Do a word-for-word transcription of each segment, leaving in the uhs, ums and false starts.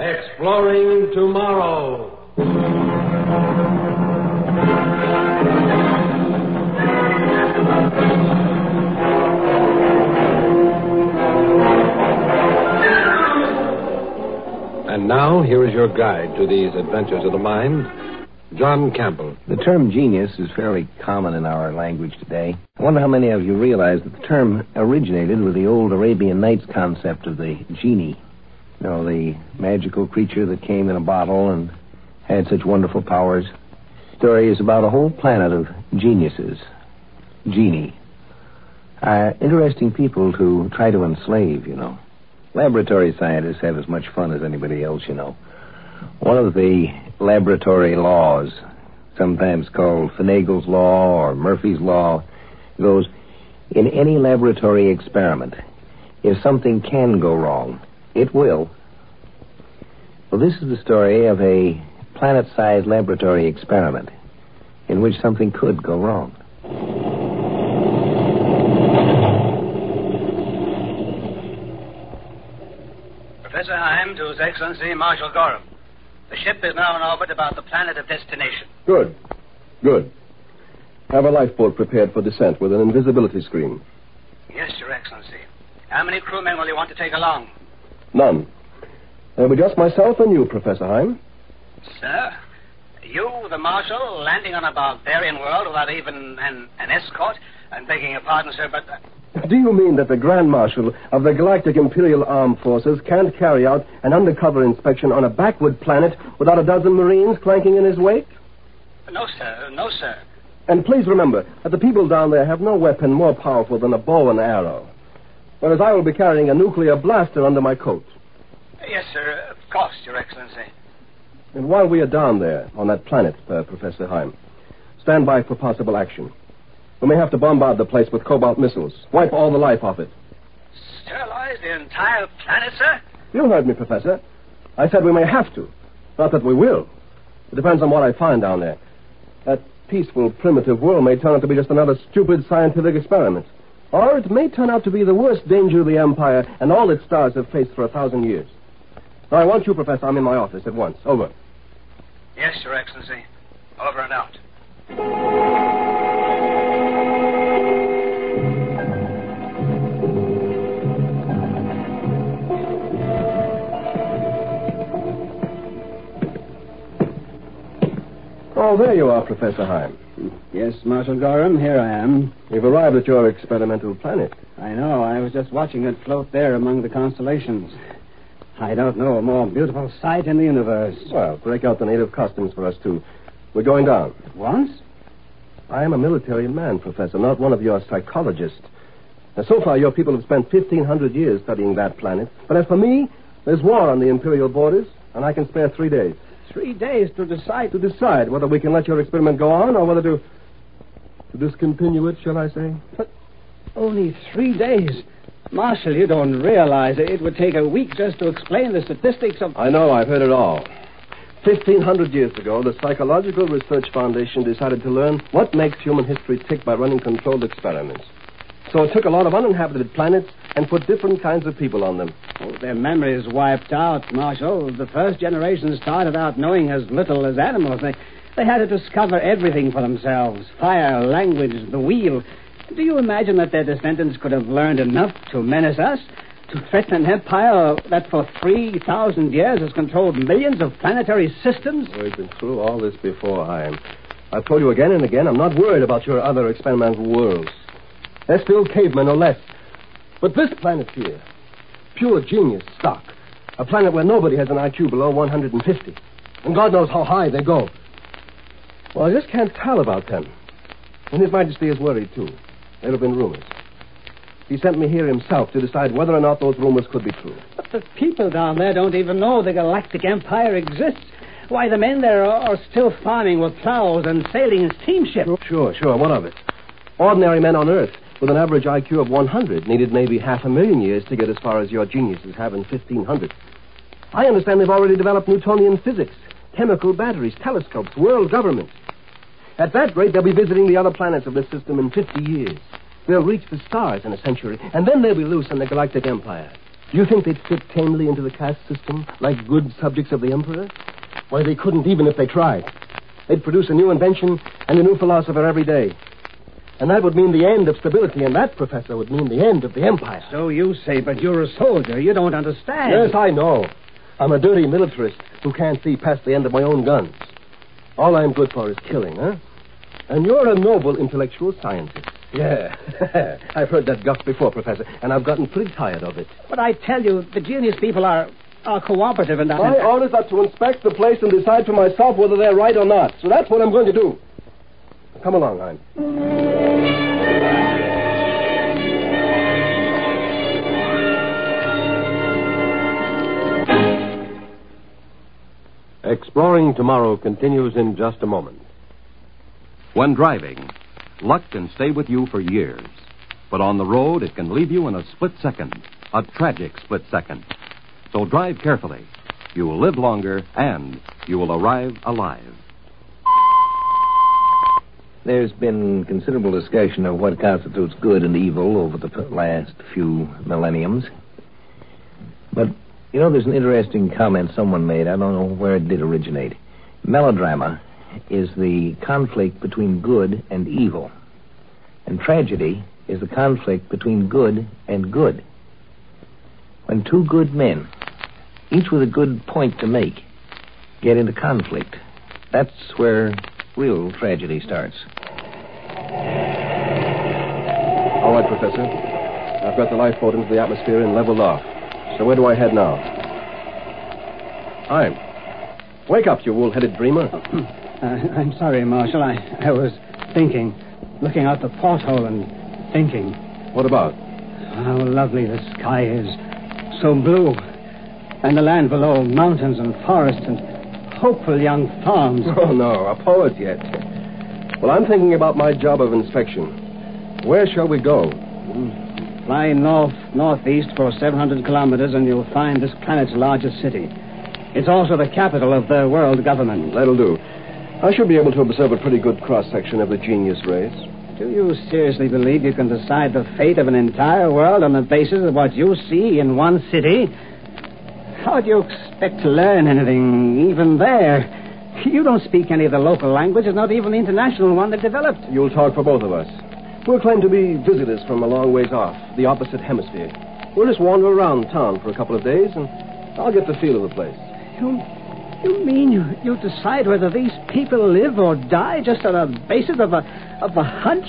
Exploring Tomorrow. And now, here is your guide to these adventures of the mind, John Campbell. The term genius is fairly common in our language today. I wonder how many of you realize that the term originated with the old Arabian Nights concept of the genie. You know, the magical creature that came in a bottle and had such wonderful powers. The story is about a whole planet of geniuses. Genie. Uh, interesting people to try to enslave, you know. Laboratory scientists have as much fun as anybody else, you know. One of the laboratory laws, sometimes called Finagle's Law or Murphy's Law, goes, in any laboratory experiment, if something can go wrong, it will. Well, this is the story of a planet-sized laboratory experiment in which something could go wrong. Professor Heim to His Excellency Marshal Gorham. The ship is now in orbit about the planet of destination. Good. Good. Have a lifeboat prepared for descent with an invisibility screen. Yes, Your Excellency. How many crewmen will you want to take along? None. There'll be just myself and you, Professor Heim. Sir? You, the Marshal, landing on a barbarian world without even an, an escort? I'm begging your pardon, sir, but... Uh... Do you mean that the Grand Marshal of the Galactic Imperial Armed Forces can't carry out an undercover inspection on a backward planet without a dozen Marines clanking in his wake? No, sir. No, sir. And please remember that the people down there have no weapon more powerful than a bow and arrow. Whereas I will be carrying a nuclear blaster under my coat. Yes, sir. Of course, Your Excellency. And while we are down there on that planet, uh, Professor Heim, stand by for possible action. We may have to bombard the place with cobalt missiles. Wipe all the life off it. Sterilize the entire planet, sir? You heard me, Professor. I said we may have to. Not that we will. It depends on what I find down there. That peaceful, primitive world may turn out to be just another stupid scientific experiment. Or it may turn out to be the worst danger of the Empire and all its stars have faced for a thousand years. Now, I want you, Professor. I'm in my office at once. Over. Yes, Your Excellency. Over and out. Oh, there you are, Professor Heim. Yes, Marshal Gorham, here I am. You've arrived at your experimental planet. I know. I was just watching it float there among the constellations. I don't know a more beautiful sight in the universe. Well, break out the native costumes for us, too. We're going down. At once? I am a military man, Professor, not one of your psychologists. Now, so far, your people have spent fifteen hundred years studying that planet. But as for me, there's war on the Imperial borders, and I can spare three days. Three days to decide? To decide whether we can let your experiment go on or whether to... to discontinue it, shall I say? But only three days. Marshal, you don't realize it would take a week just to explain the statistics of... I know, I've heard it all. Fifteen hundred years ago, the Psychological Research Foundation decided to learn what makes human history tick by running controlled experiments. So it took a lot of uninhabited planets and put different kinds of people on them. Oh, their memories wiped out, Marshal. The first generation started out knowing as little as animals. They, they had to discover everything for themselves. Fire, language, the wheel. Do you imagine that their descendants could have learned enough to menace us? To threaten an empire that for three thousand years has controlled millions of planetary systems? We've been through all this before, Heim. I've told you again and again, I'm not worried about your other experimental worlds. They're still cavemen or less. But this planet here, pure genius stock. A planet where nobody has an I Q below one hundred fifty. And God knows how high they go. Well, I just can't tell about them. And His Majesty is worried, too. There have been rumors. He sent me here himself to decide whether or not those rumors could be true. But the people down there don't even know the Galactic Empire exists. Why, the men there are, are still farming with plows and sailing in steamships. Sure, sure, what of it? Ordinary men on Earth with an average I Q of one hundred needed maybe half a million years to get as far as your geniuses have in fifteen hundred. I understand they've already developed Newtonian physics, chemical batteries, telescopes, world government. At that rate, they'll be visiting the other planets of this system in fifty years. They'll reach the stars in a century, and then they'll be loose in the Galactic Empire. Do you think they'd fit tamely into the caste system like good subjects of the Emperor? Why, they couldn't even if they tried. They'd produce a new invention and a new philosopher every day. And that would mean the end of stability, and that, Professor, would mean the end of the Empire. So you say, but you're a soldier. You don't understand. Yes, I know. I'm a dirty militarist who can't see past the end of my own guns. All I'm good for is killing, huh? And you're a noble intellectual scientist. Yeah. I've heard that guff before, Professor, and I've gotten pretty tired of it. But I tell you, the genius people are, are cooperative and... My orders are to inspect the place and decide for myself whether they're right or not. So that's what I'm going to do. Come along, Hein. Exploring Tomorrow continues in just a moment. When driving, luck can stay with you for years. But on the road, it can leave you in a split second, a tragic split second. So drive carefully. You will live longer, and you will arrive alive. There's been considerable discussion of what constitutes good and evil over the last few millenniums. But, you know, there's an interesting comment someone made. I don't know where it did originate. Melodrama is the conflict between good and evil. And tragedy is the conflict between good and good. When two good men, each with a good point to make, get into conflict, that's where real tragedy starts. All right, Professor. I've got the lifeboat into the atmosphere and leveled off. So where do I head now? Hein. Wake up, you wool-headed dreamer. Uh, I'm sorry, Marshal. I, I was thinking, looking out the porthole and thinking. What about? How lovely the sky is. So blue. And the land below, mountains and forests and hopeful young farms. Oh, no, a poet yet. Well, I'm thinking about my job of inspection. Where shall we go? Fly north, northeast for seven hundred kilometers and you'll find this planet's largest city. It's also the capital of the world government. That'll do. I should be able to observe a pretty good cross-section of the genius race. Do you seriously believe you can decide the fate of an entire world on the basis of what you see in one city? How do you expect to learn anything, even there? You don't speak any of the local languages, not even the international one that developed. You'll talk for both of us. We'll claim to be visitors from a long ways off, the opposite hemisphere. We'll just wander around town for a couple of days, and I'll get the feel of the place. You, you mean you, you decide whether these people live or die just on the basis of a, of a hunch?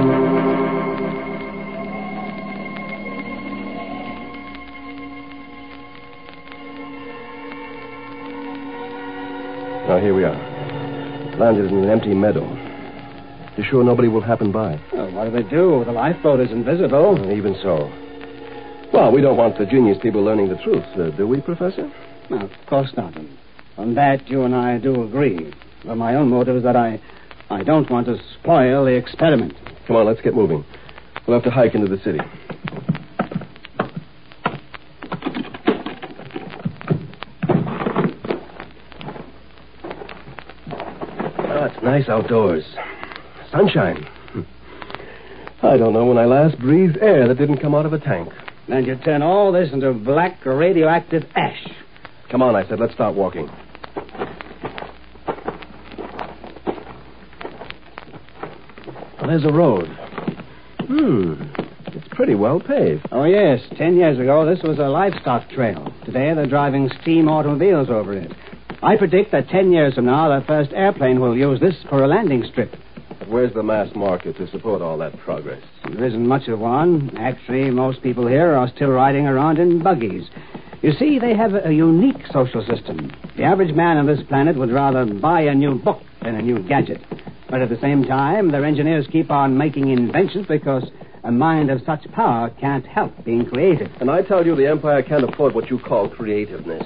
Now, here we are. Landed in an empty meadow. You sure nobody will happen by? Well, what do they do? The lifeboat is invisible. Even so. Well, we don't want the genius people learning the truth, uh, do we, Professor? No, of course not. On that, you and I do agree. But my own motive is that I, I don't want to spoil the experiment. Come on, let's get moving. We'll have to hike into the city. Oh, it's nice outdoors. Sunshine. I don't know when I last breathed air that didn't come out of a tank. And you turn all this into black radioactive ash. Come on, I said, let's start walking. Well, there's a road. Hmm. It's pretty well paved. Oh, yes. Ten years ago, this was a livestock trail. Today, they're driving steam automobiles over it. I predict that ten years from now, the first airplane will use this for a landing strip. But where's the mass market to support all that progress? There isn't much of one. Actually, most people here are still riding around in buggies. You see, they have a unique social system. The average man on this planet would rather buy a new book than a new gadget. But at the same time, their engineers keep on making inventions because a mind of such power can't help being creative. And I tell you, the Empire can't afford what you call creativeness.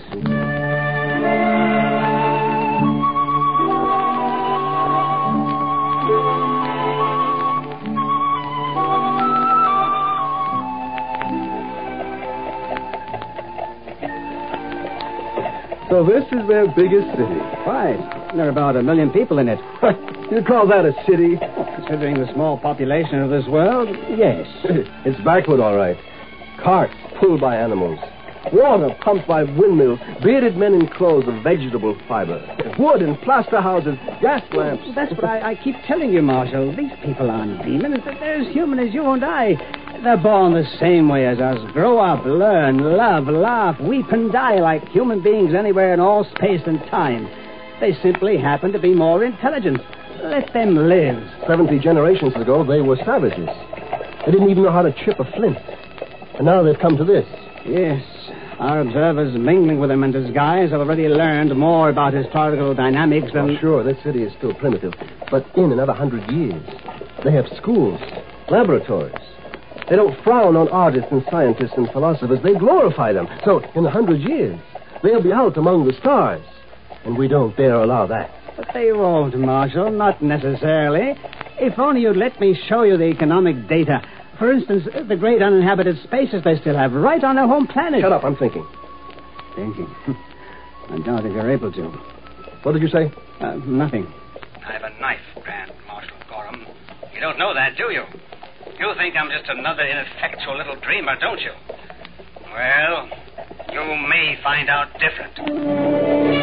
So this is their biggest city. Right. There are about a million people in it. You call that a city? Well, considering the small population of this world, yes. It's backward, all right. Carts pulled by animals. Water pumped by windmills, bearded men in clothes of vegetable fiber, wood and plaster houses, gas lamps. That's what I, I keep telling you, Marshal. These people aren't demons. They're as human as you and I. They're born the same way as us. Grow up, learn, love, laugh, weep, and die like human beings anywhere in all space and time. They simply happen to be more intelligent. Let them live. Seventy generations ago, they were savages. They didn't even know how to chip a flint. And now they've come to this. Yes. Our observers mingling with them in disguise have already learned more about historical dynamics than... Oh, sure, this city is still primitive. But in another hundred years, they have schools, laboratories. They don't frown on artists and scientists and philosophers. They glorify them. So, in a hundred years, they'll be out among the stars. And we don't dare allow that. But they won't, Marshal. Not necessarily. If only you'd let me show you the economic data. For instance, the great uninhabited spaces they still have right on their home planet. Shut up, I'm thinking. Thinking? I doubt if you're able to. What did you say? Uh, nothing. I have a knife, Grand Marshal Gorham. You don't know that, do you? You think I'm just another ineffectual little dreamer, don't you? Well, you may find out different.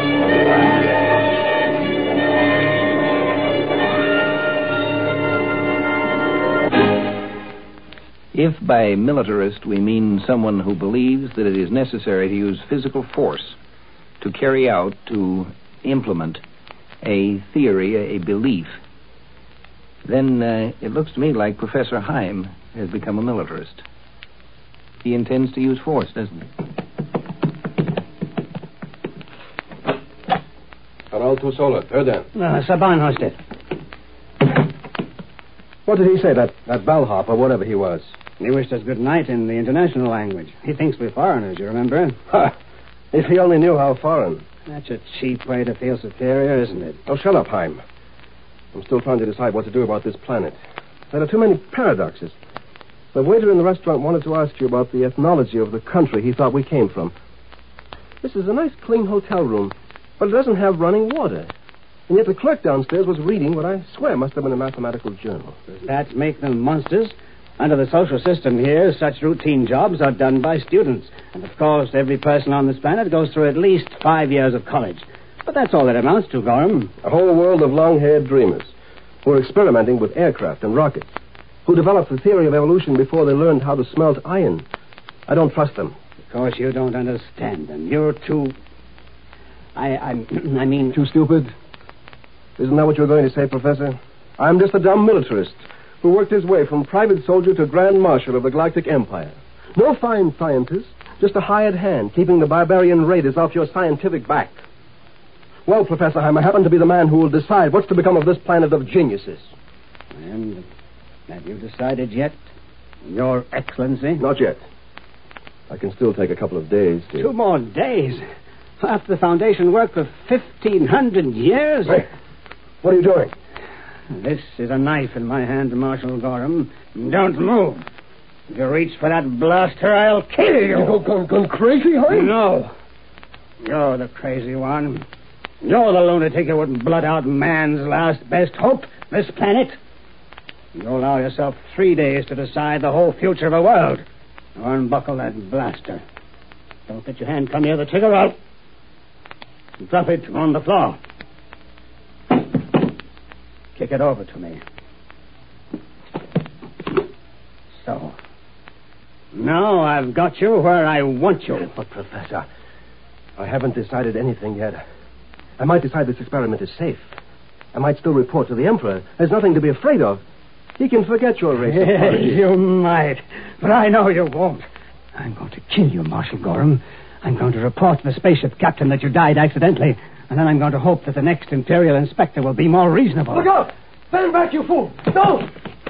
If by militarist we mean someone who believes that it is necessary to use physical force to carry out, to implement a theory, a belief, then uh, it looks to me like Professor Heim has become a militarist. He intends to use force, doesn't he? Harald Tusola, Erdan. Uh, Saban Hosted. What did he say, that, that bellhop or whatever he was? He wished us good night in the international language. He thinks we're foreigners, you remember? Ha! If he only knew how foreign. That's a cheap way to feel superior, isn't it? Oh, shut up, Heim. I'm still trying to decide what to do about this planet. There are too many paradoxes. The waiter in the restaurant wanted to ask you about the ethnology of the country he thought we came from. This is a nice, clean hotel room, but it doesn't have running water. And yet the clerk downstairs was reading what I swear must have been a mathematical journal. Does that make them monsters? Under the social system here, such routine jobs are done by students. And, of course, every person on this planet goes through at least five years of college. But that's all that amounts to, Gorham. A whole world of long-haired dreamers who are experimenting with aircraft and rockets, who developed the theory of evolution before they learned how to smelt iron. I don't trust them. Of course, you don't understand them. You're too... I, I, I mean... Too stupid? Isn't that what you're going to say, Professor? I'm just a dumb militarist who worked his way from private soldier to Grand Marshal of the Galactic Empire. No fine scientist, just a hired hand keeping the barbarian raiders off your scientific back. Well, Professor Heim, I happen to be the man who will decide what's to become of this planet of geniuses. And have you decided yet, Your Excellency? Not yet. I can still take a couple of days to... Two more days? After the Foundation worked for fifteen hundred years? Hey, what are you doing? This is a knife in my hand, Marshal Gorham. Don't move. If you reach for that blaster, I'll kill you. You go, gone, gone crazy, Heim? No. You're the crazy one. You're the lunatic who would blood out man's last best hope, this planet. You allow yourself three days to decide the whole future of a world. Now unbuckle that blaster. Don't let your hand come near the trigger. I'll drop it on the floor. Kick it over to me. So. Now I've got you where I want you. But, Professor, I haven't decided anything yet. I might decide this experiment is safe. I might still report to the Emperor. There's nothing to be afraid of. He can forget your race. Yes, you might. But I know you won't. I'm going to kill you, Marshal Gorham. I'm going to report to the spaceship captain that you died accidentally. And then I'm going to hope that the next Imperial inspector will be more reasonable. Look out! Stand back, you fool! Don't!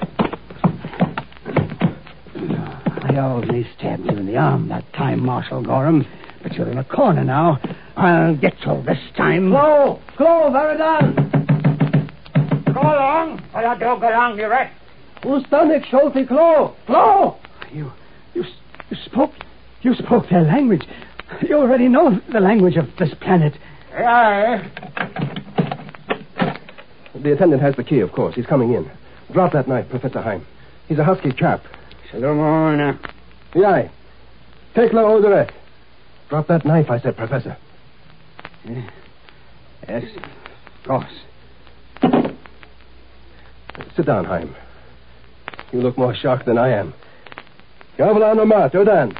I only stabbed you in the arm that time, Marshal Gorham. But you're in a corner now. I'll get you this time. Clo! Clo, Veridan! Go along, or I don't go along, you rat. Ustanik Sholti Clo! Clo! You, you, you spoke, you spoke their language. You already know the language of this planet. Yeah. The attendant has the key, of course. He's coming in. Drop that knife, Professor Heim. He's a husky chap. Shalom. Yai. Take la oderet. Drop that knife, I said, Professor. Yeah. Yes, of course. Sit down, Heim. You look more shocked than I am. Gavla no ma, Jordan.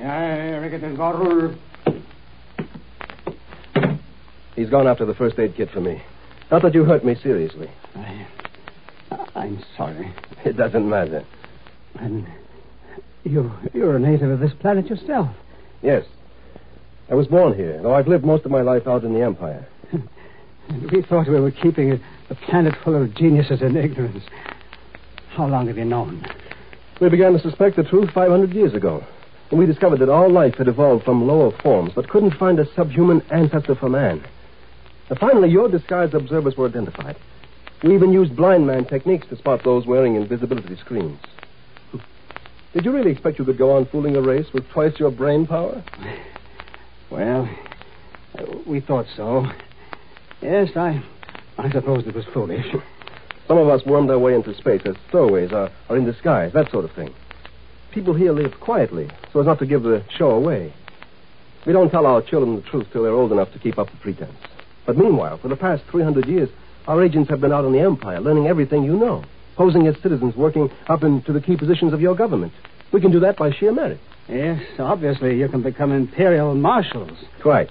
He's gone after the first aid kit for me. Not that you hurt me seriously. I, I'm sorry. It doesn't matter. And you, you're a native of this planet yourself. Yes. I was born here, though I've lived most of my life out in the Empire. We thought we were keeping a, a planet full of geniuses in ignorance. How long have you known? We began to suspect the truth five hundred years ago. And we discovered that all life had evolved from lower forms, but couldn't find a subhuman ancestor for man. And finally, your disguised observers were identified. We even used blind man techniques to spot those wearing invisibility screens. Did you really expect you could go on fooling a race with twice your brain power? Well, uh, we thought so. Yes, I I suppose it was foolish. Some of us wormed our way into space as stowaways or, or in disguise, that sort of thing. People here live quietly, so as not to give the show away. We don't tell our children the truth till they're old enough to keep up the pretense. But meanwhile, for the past three hundred years, our agents have been out in the Empire, learning everything you know, posing as citizens, working up into the key positions of your government. We can do that by sheer merit. Yes, obviously you can become imperial marshals. Quite.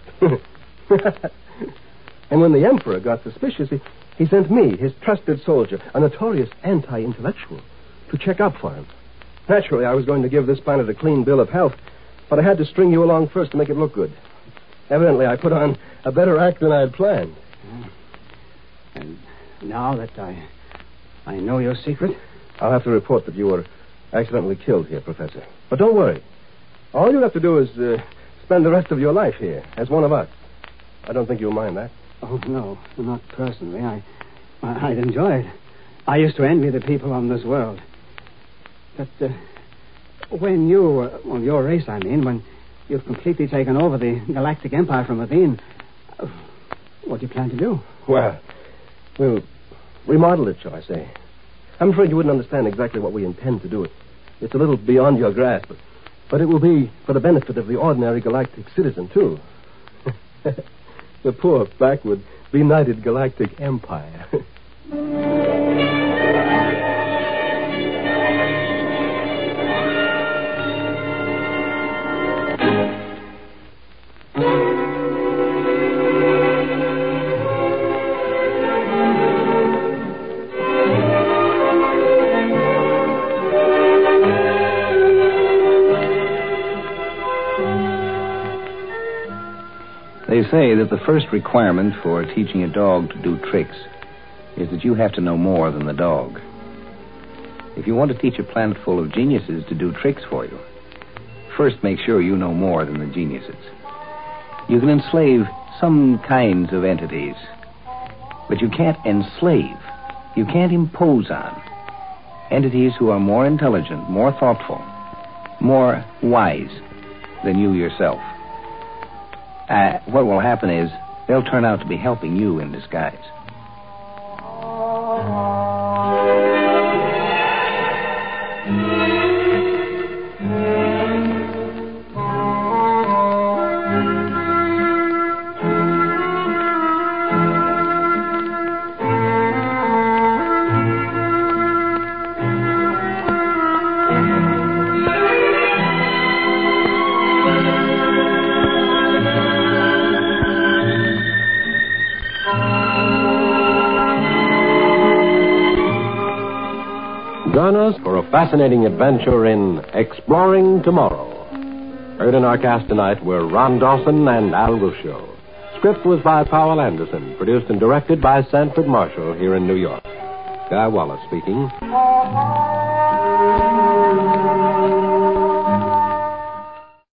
And when the Emperor got suspicious, he, he sent me, his trusted soldier, a notorious anti-intellectual, to check up for him. Naturally, I was going to give this planet a clean bill of health, but I had to string you along first to make it look good. Evidently, I put on a better act than I had planned. And now that I I know your secret? I'll have to report that you were accidentally killed here, Professor. But don't worry. All you have to do is uh, spend the rest of your life here as one of us. I don't think you'll mind that. Oh, no, not personally. I, I, I'd enjoy it. I used to envy the people on this world. But uh, when you, uh, well, your race, I mean, when you've completely taken over the Galactic Empire from within, uh, what do you plan to do? Well, we'll remodel it, shall I say. I'm afraid you wouldn't understand exactly what we intend to do. It. It's a little beyond your grasp, but, but it will be for the benefit of the ordinary galactic citizen, too. The poor, backward, benighted galactic empire. They say that the first requirement for teaching a dog to do tricks is that you have to know more than the dog. If you want to teach a planet full of geniuses to do tricks for you, first make sure you know more than the geniuses. You can enslave some kinds of entities, but you can't enslave, you can't impose on entities who are more intelligent, more thoughtful, more wise than you yourself. Uh, what will happen is they'll turn out to be helping you in disguise. Join us for a fascinating adventure in Exploring Tomorrow. Heard in our cast tonight were Ron Dawson and Al Ruscio. Script was by Powell Anderson, produced and directed by Sanford Marshall here in New York. Guy Wallace speaking.